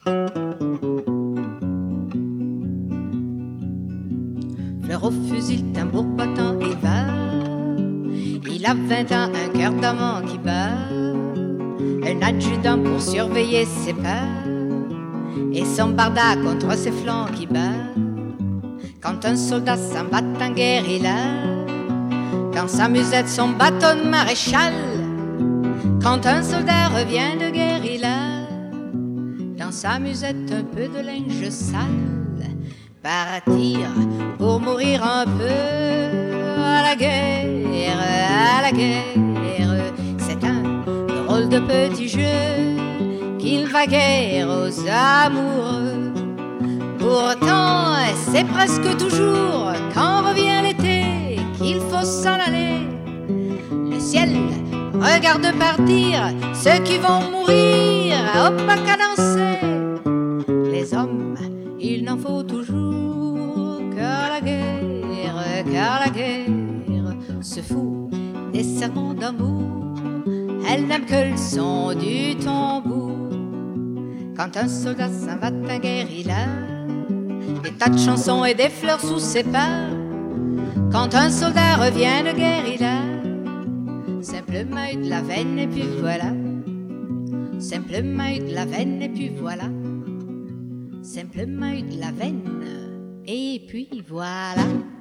Fleur au fusil, tambour battant, il va. Il a 20 ans, un cœur d'amant qui bat. Un adjudant pour surveiller ses pas. Et son barda contre ses flancs qui bat. Quand un soldat s'en bat en guérilla. Dans sa musette son bâton de maréchal. Quand un soldat revient de guérilla. Dans sa musette un peu de linge sale. Partir pour mourir un peu à la guerre, à la guerre. C'est un drôle de petit jeu qu'il va guère aux amoureux. Pourtant, c'est presque toujours quand revient l'été qu'il faut s'en aller. Le ciel regarde partir ceux qui vont mourir au pas qu'à danser. Les hommes, il n'en faut toujours car la guerre se fout des serments d'amour. Elle n'aime que le son du tambour. Quand un soldat s'en va en guérilla, des tas de chansons et des fleurs sous ses pas. Quand un soldat revient de guérilla, simplement eu de la veine et puis voilà. Simplement eu de la veine et puis voilà. Simplement eu de la veine et puis voilà.